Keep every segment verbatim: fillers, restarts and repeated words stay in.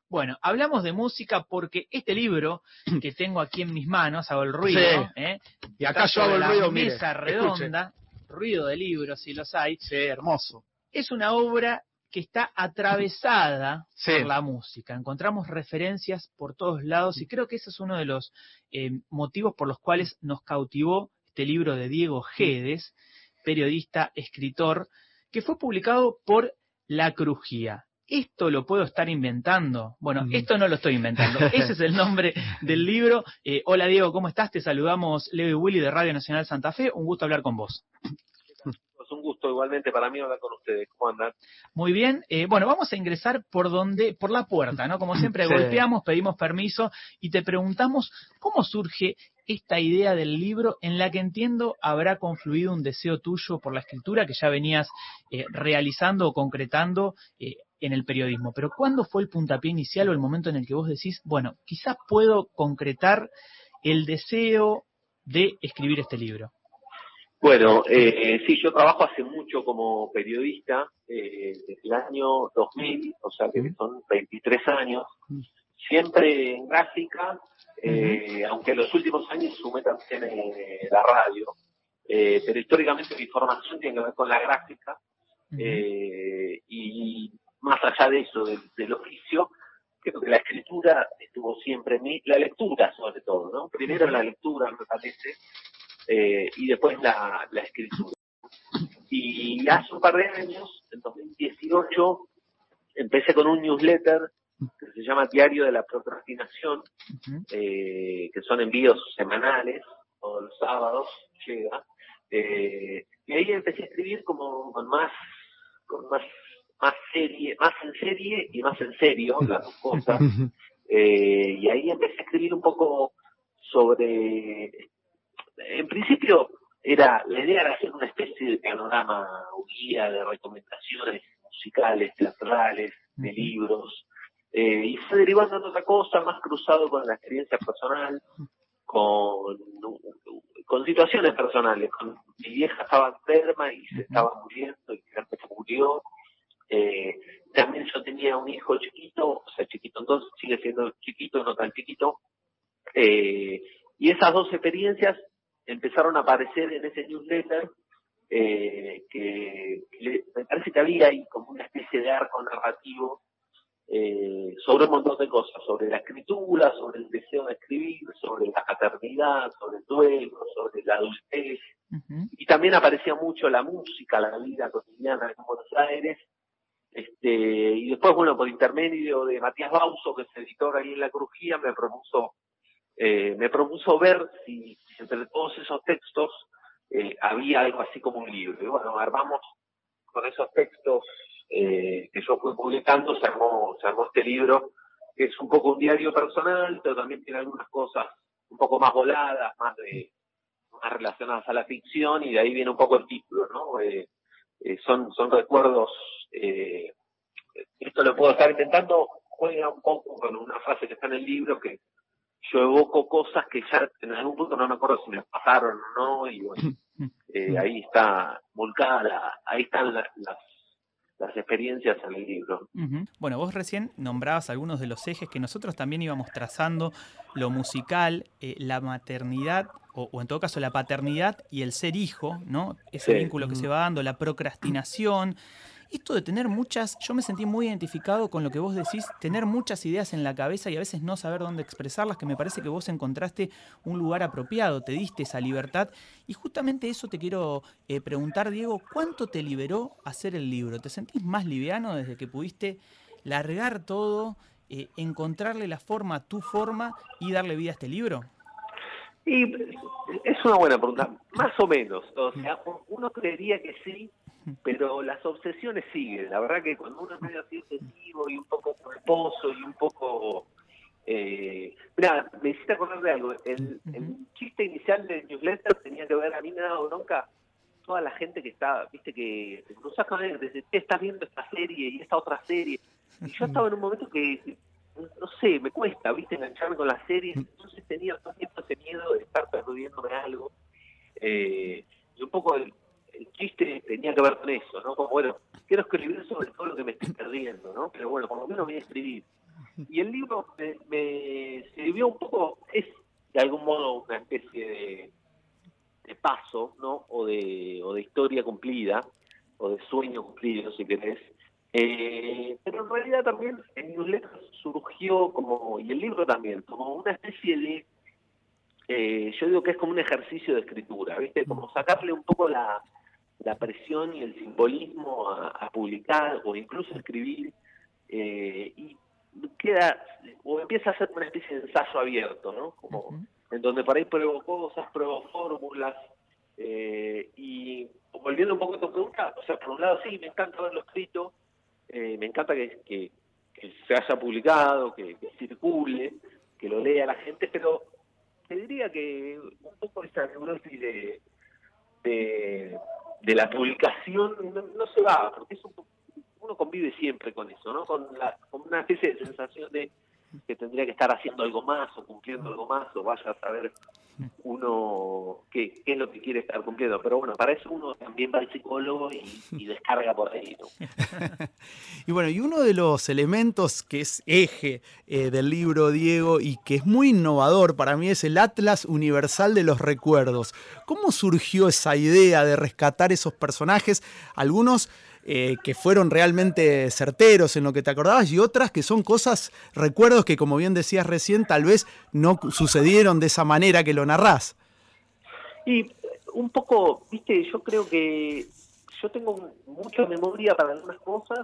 Bueno, hablamos de música porque este libro que tengo aquí en mis manos, hago el ruido, sí. ¿eh? Y acá yo hago el ruido, mire, mesa redonda, escuche. Ruido de libros, si los hay. Sí, hermoso. Es una obra que está atravesada sí. por la música. Encontramos referencias por todos lados y creo que ese es uno de los eh, motivos por los cuales nos cautivó este libro de Diego Guedes, periodista, escritor, que fue publicado por La Crujía. ¿Esto lo puedo estar inventando? Bueno, mm. esto no lo estoy inventando. Ese es el nombre del libro. Eh, hola Diego, ¿cómo estás? Te saludamos Leo y Willy de Radio Nacional Santa Fe. Un gusto hablar con vos. Es un gusto igualmente para mí hablar con ustedes. ¿Cómo andan? Muy bien. Eh, bueno, vamos a ingresar por donde, por la puerta, ¿no? Como siempre sí. golpeamos, pedimos permiso y te preguntamos cómo surge esta idea del libro en la que entiendo habrá confluido un deseo tuyo por la escritura que ya venías eh, realizando o concretando eh, en el periodismo. Pero ¿cuándo fue el puntapié inicial o el momento en el que vos decís, bueno, quizás puedo concretar el deseo de escribir este libro? Bueno, eh, sí, yo trabajo hace mucho como periodista, eh, desde el año dos mil, o sea que son veintitrés años, siempre en gráfica, eh, uh-huh. aunque en los últimos años sumé también eh, la radio, eh, pero históricamente mi formación tiene que ver con la gráfica, uh-huh. eh, y más allá de eso, del, del oficio, creo que la escritura estuvo siempre en mí, la lectura sobre todo, ¿no? Primero la lectura, me parece, Eh, y después la, la escritura. Y hace un par de años, en dos mil dieciocho, empecé con un newsletter que se llama Diario de la Procrastinación, uh-huh. eh, que son envíos semanales, todos los sábados llega, eh, y ahí empecé a escribir como con más, con más, más serie, más en serie y más en serio, las dos cosas, eh, y ahí empecé a escribir un poco sobre... En principio, era la idea era hacer una especie de panorama, un guía de recomendaciones musicales, teatrales, de libros, eh, y fue derivando en otra cosa, más cruzado con la experiencia personal, con, con situaciones personales. Con, mi vieja estaba enferma y se estaba muriendo, y se murió. Eh, también yo tenía un hijo chiquito, o sea, chiquito entonces, sigue siendo chiquito, no tan chiquito, eh, y esas dos experiencias empezaron a aparecer en ese newsletter, eh, que, que me parece que había ahí como una especie de arco narrativo eh, sobre un montón de cosas, sobre la escritura, sobre el deseo de escribir, sobre la paternidad, sobre el duelo, sobre la adultez, uh-huh. y también aparecía mucho la música, la vida cotidiana en Buenos Aires, este, y después, bueno, por intermedio de Matías Bauso, que es editor ahí en La Crujía, me propuso Eh, me propuso ver si, si entre todos esos textos eh, había algo así como un libro. Y bueno, armamos con esos textos eh, que yo fui publicando, se armó, se armó este libro, que es un poco un diario personal, pero también tiene algunas cosas un poco más voladas, más, de, más relacionadas a la ficción, y de ahí viene un poco el título, ¿no? Eh, eh, son, son recuerdos, eh, esto lo puedo estar intentando, juega un poco con una frase que está en el libro, que yo evoco cosas que ya en algún punto no me acuerdo si me pasaron o no, y bueno, eh, ahí está volcada, ahí están las, las, las experiencias en el libro. Uh-huh. Bueno, vos recién nombrabas algunos de los ejes que nosotros también íbamos trazando, lo musical, eh, la maternidad, o, o en todo caso la paternidad y el ser hijo, ¿no? Ese sí. vínculo que uh-huh. se va dando, la procrastinación. Esto de tener muchas, yo me sentí muy identificado con lo que vos decís, tener muchas ideas en la cabeza y a veces no saber dónde expresarlas, que me parece que vos encontraste un lugar apropiado, te diste esa libertad. Y justamente eso te quiero eh, preguntar, Diego, ¿cuánto te liberó hacer el libro? ¿Te sentís más liviano desde que pudiste largar todo, eh, encontrarle la forma, tu forma y darle vida a este libro? Y es una buena pregunta, más o menos. O sea, uno creería que sí, pero las obsesiones siguen. La verdad que cuando uno es medio así obsesivo y un poco culposo y un poco... Eh, mirá, me hiciste acordar de algo. El, el chiste inicial del newsletter tenía que ver, a mí me ha dado bronca toda la gente que está, viste, que te cruzas con él, te estás viendo esta serie y esta otra serie. Y yo estaba en un momento que, no sé, me cuesta, viste, engancharme con las series. Entonces tenía todo el tiempo ese miedo de estar perdiéndome algo. Eh, y un poco... El, el chiste tenía que ver con eso, ¿no? Como, bueno, quiero escribir sobre todo lo que me estoy perdiendo, ¿no? Pero bueno, por lo menos voy a escribir. Y el libro me, me sirvió un poco, es de algún modo una especie de, de paso, ¿no? O de, o de historia cumplida, o de sueño cumplido, si querés. Eh, pero en realidad también en Newsletters surgió como, y el libro también, como una especie de, eh, yo digo que es como un ejercicio de escritura, ¿viste? Como sacarle un poco la, la presión y el simbolismo a, a publicar o incluso a escribir, eh, y queda, o empieza a ser una especie de ensayo abierto, ¿no? Como, uh-huh. En donde por ahí pruebo cosas, pruebo fórmulas, eh, y volviendo un poco a tu pregunta, o sea, por un lado sí, me encanta haberlo escrito, eh, me encanta que, que, que se haya publicado, que, que circule, que lo lea la gente, pero te diría que un poco esa neurosis de, de, de la publicación no, no se va, porque es un, uno convive siempre con eso, ¿no? Con, la, con una especie de sensación de que tendría que estar haciendo algo más o cumpliendo algo más, o vaya a saber uno qué, qué es lo que quiere estar cumpliendo. Pero bueno, para eso uno también va al psicólogo y, y descarga por ahí, ¿no? Y bueno, y uno de los elementos que es eje eh, del libro, Diego, y que es muy innovador para mí, es el Atlas Universal de los Recuerdos. ¿Cómo surgió esa idea de rescatar esos personajes? Algunos Eh, que fueron realmente certeros en lo que te acordabas, y otras que son cosas, recuerdos que, como bien decías recién, tal vez no sucedieron de esa manera que lo narrás. Y un poco, viste, yo creo que yo tengo mucha memoria para algunas cosas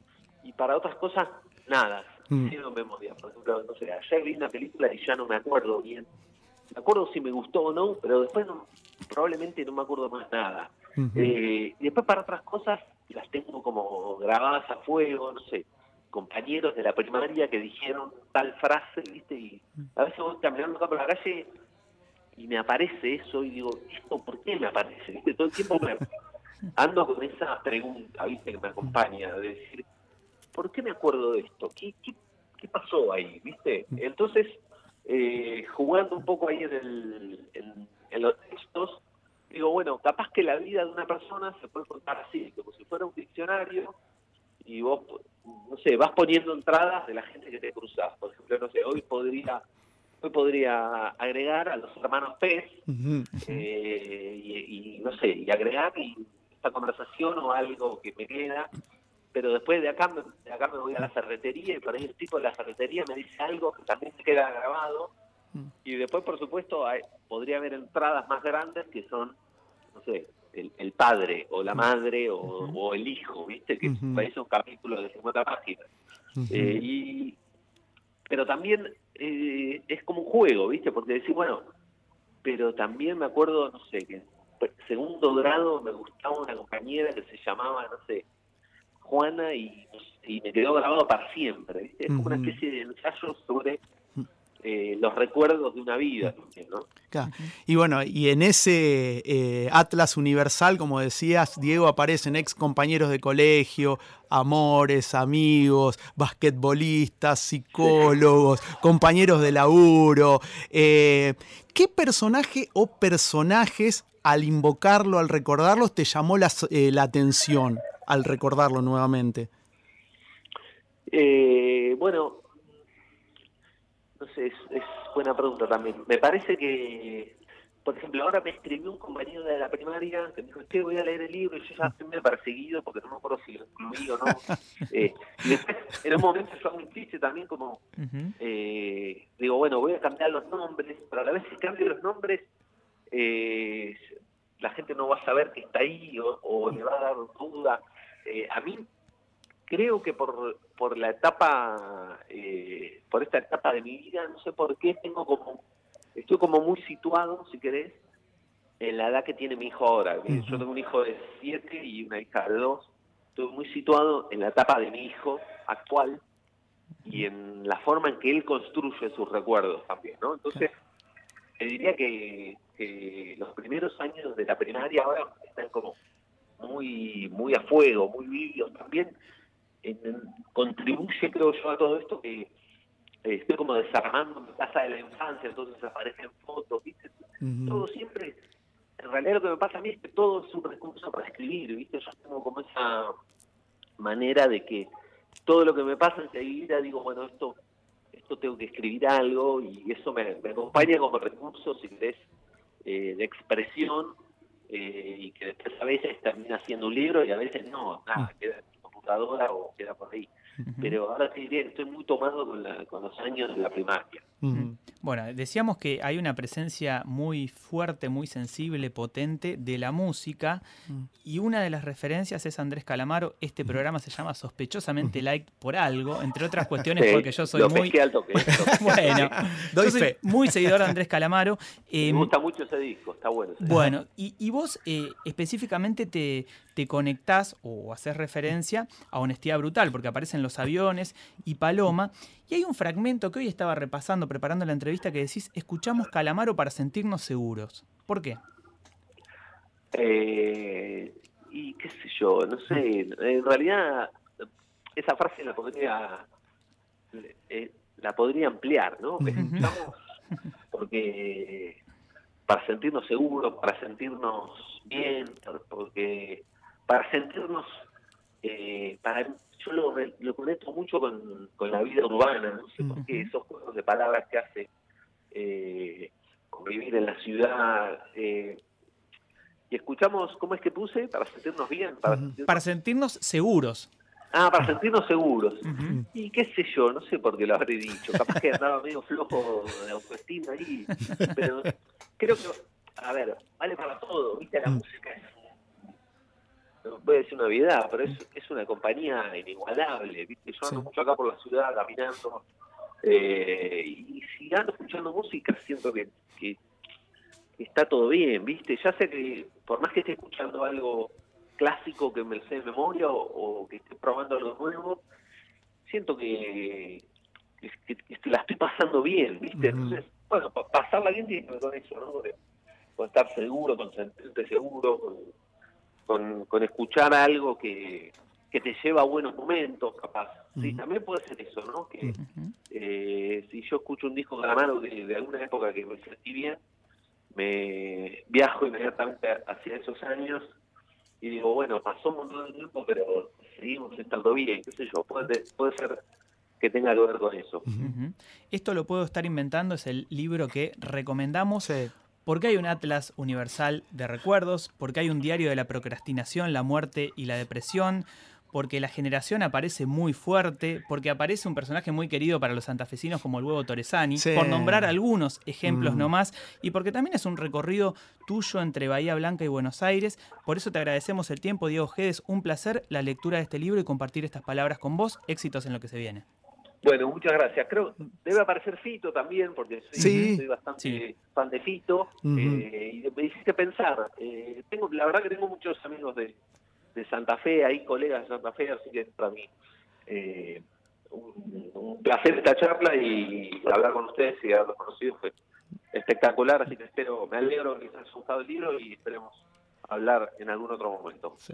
y para otras cosas nada, mm. cero memoria. Por ejemplo, no sé, ayer vi una película y ya no me acuerdo bien. Me acuerdo si me gustó o no, pero después no, probablemente no me acuerdo más nada. Uh-huh. Eh, y después para otras cosas las tengo como grabadas a fuego, no sé, compañeros de la primaria que dijeron tal frase, ¿viste? Y a veces voy caminando acá por la calle y me aparece eso y digo, ¿esto por qué me aparece? ¿Viste? Todo el tiempo me ando con esa pregunta, ¿viste? Que me acompaña, de decir, ¿por qué me acuerdo de esto? ¿Qué, qué, qué pasó ahí? ¿Viste? Entonces, eh, jugando un poco ahí en, el, en, en los textos, digo, bueno, capaz que la vida de una persona se puede contar así, como si fuera un diccionario, y vos, no sé, vas poniendo entradas de la gente que te cruzás. Por ejemplo, no sé, hoy podría hoy podría agregar a los hermanos Pez, uh-huh. eh, y, y, no sé, y agregar y esta conversación o algo que me queda, pero después de acá, de acá me voy a la ferretería y por ahí el tipo de la ferretería me dice algo que también me queda grabado. Y después, por supuesto, hay, podría haber entradas más grandes que son, no sé, el, el padre o la madre o, uh-huh. o el hijo, ¿viste? Que uh-huh. parece un capítulo de cincuenta páginas. Uh-huh. Eh, y, pero también eh, es como un juego, ¿viste? Porque decís, bueno, pero también me acuerdo, no sé, que en segundo grado me gustaba una compañera que se llamaba, no sé, Juana, y, y me quedó grabado para siempre, ¿viste? Es como uh-huh. una especie de ensayo sobre Eh, los recuerdos de una vida, ¿no? Claro. Y bueno, y en ese eh, Atlas Universal, como decías, Diego, aparecen ex compañeros de colegio, amores, amigos, basquetbolistas, psicólogos, sí. compañeros de laburo. Eh, ¿Qué personaje o personajes, al invocarlo, al recordarlos, te llamó la, eh, la atención al recordarlo nuevamente? Eh, bueno, no sé, es, es buena pregunta también. Me parece que, por ejemplo, ahora me escribió un compañero de la primaria que me dijo, che, voy a leer el libro, y yo ya estoy medio perseguido porque no me acuerdo si lo incluí o no. eh, y después, en un momento yo hago un chiste también como, uh-huh. eh, digo, bueno, voy a cambiar los nombres, pero a la vez si cambio los nombres, eh, la gente no va a saber que está ahí o, o le va a dar duda. Eh, a mí, creo que por por la etapa, eh, por esta etapa de mi vida, no sé por qué, tengo como, estoy como muy situado, si querés, en la edad que tiene mi hijo ahora. Uh-huh. Yo tengo un hijo de siete y una hija de dos. Estoy muy situado en la etapa de mi hijo actual y en la forma en que él construye sus recuerdos también, ¿no? Entonces, te diría que, que los primeros años de la primaria ahora están como muy, muy a fuego, muy vívidos también. En, en, contribuye, creo yo, a todo esto que eh, estoy como desarmando mi casa de la infancia, entonces aparecen fotos, ¿viste? Uh-huh. Todo siempre, en realidad lo que me pasa a mí es que todo es un recurso para escribir, ¿viste? Yo tengo como esa manera de que todo lo que me pasa enseguida digo, bueno, esto esto tengo que escribir algo, y eso me, me acompaña como recurso, si querés, eh, de expresión, eh, y que después a veces termina siendo un libro y a veces no, nada, queda en mi computadora o queda por ahí. Uh-huh. Pero ahora te diré, estoy muy tomado con, la, con los años de la primaria. Uh-huh. Bueno, decíamos que hay una presencia muy fuerte, muy sensible, potente de la música, uh-huh. y una de las referencias es Andrés Calamaro. Este programa se llama Sospechosamente uh-huh. Light por algo, entre otras cuestiones sí, porque yo soy lo muy... Al toque, bueno, doy yo soy fe. Muy seguidor de Andrés Calamaro. Eh, Me gusta mucho ese disco, está bueno. Bueno, y, y vos eh, específicamente te, te conectás o haces referencia a Honestidad Brutal, porque aparecen Los Aviones y Paloma, y hay un fragmento que hoy estaba repasando, preparando la entrevista, que decís, escuchamos Calamaro para sentirnos seguros. ¿Por qué? Eh, y qué sé yo, no sé, en realidad esa frase la podría eh, la podría ampliar, ¿no? Escuchamos porque para sentirnos seguros, para sentirnos bien, porque para sentirnos eh, para yo lo, lo conecto mucho con, con la vida urbana, no sé por qué, esos juegos de palabras que hace eh, convivir en la ciudad, eh, y escuchamos, ¿cómo es que puse? Para sentirnos bien, para sentirnos, para sentirnos seguros. Ah, para sentirnos seguros. Uh-huh. Y qué sé yo, no sé por qué lo habré dicho, capaz que andaba medio flojo de autoestima ahí, pero creo que, a ver, vale para todo, viste, la música es, no puede decir una obviedad, pero es, es una compañía inigualable, viste, yo ando sí. mucho acá por la ciudad caminando, eh, y si ando escuchando música siento que, que, que está todo bien, viste, ya sé que por más que esté escuchando algo clásico que me sé de memoria o, o que esté probando algo nuevo, siento que, que, que, que la estoy pasando bien, viste, uh-huh. Entonces, bueno, pa- pasarla bien tiene que ver con eso, ¿no? Con, con estar seguro, con sentirte seguro, con, con, con escuchar algo que, que te lleva a buenos momentos, capaz. Sí, uh-huh. También puede ser eso, ¿no? Que uh-huh. eh, si yo escucho un disco de la mano de, de alguna época que me sentí bien, me viajo inmediatamente hacia esos años y digo, bueno, pasó un montón de tiempo, pero seguimos estando bien, qué sé yo, puede, puede ser que tenga que ver con eso. Uh-huh. Esto lo puedo estar inventando, es el libro que recomendamos. Sí. Porque hay un atlas universal de recuerdos, porque hay un diario de la procrastinación, la muerte y la depresión, porque la generación aparece muy fuerte, porque aparece un personaje muy querido para los santafesinos como el Huevo Torresani, sí. por nombrar algunos ejemplos mm. nomás, y porque también es un recorrido tuyo entre Bahía Blanca y Buenos Aires. Por eso te agradecemos el tiempo, Diego Guedes, un placer la lectura de este libro y compartir estas palabras con vos. Éxitos en lo que se viene. Bueno, muchas gracias. Creo debe aparecer Fito también, porque soy, sí. soy bastante sí. fan de Fito, uh-huh. eh, y me hiciste pensar. Eh, tengo, la verdad que tengo muchos amigos de, de Santa Fe, ahí colegas de Santa Fe, así que para mí eh, un, un placer esta charla y hablar con ustedes y haberlos conocido fue espectacular, así que espero, me alegro que les haya gustado el libro y esperemos hablar en algún otro momento. Sí.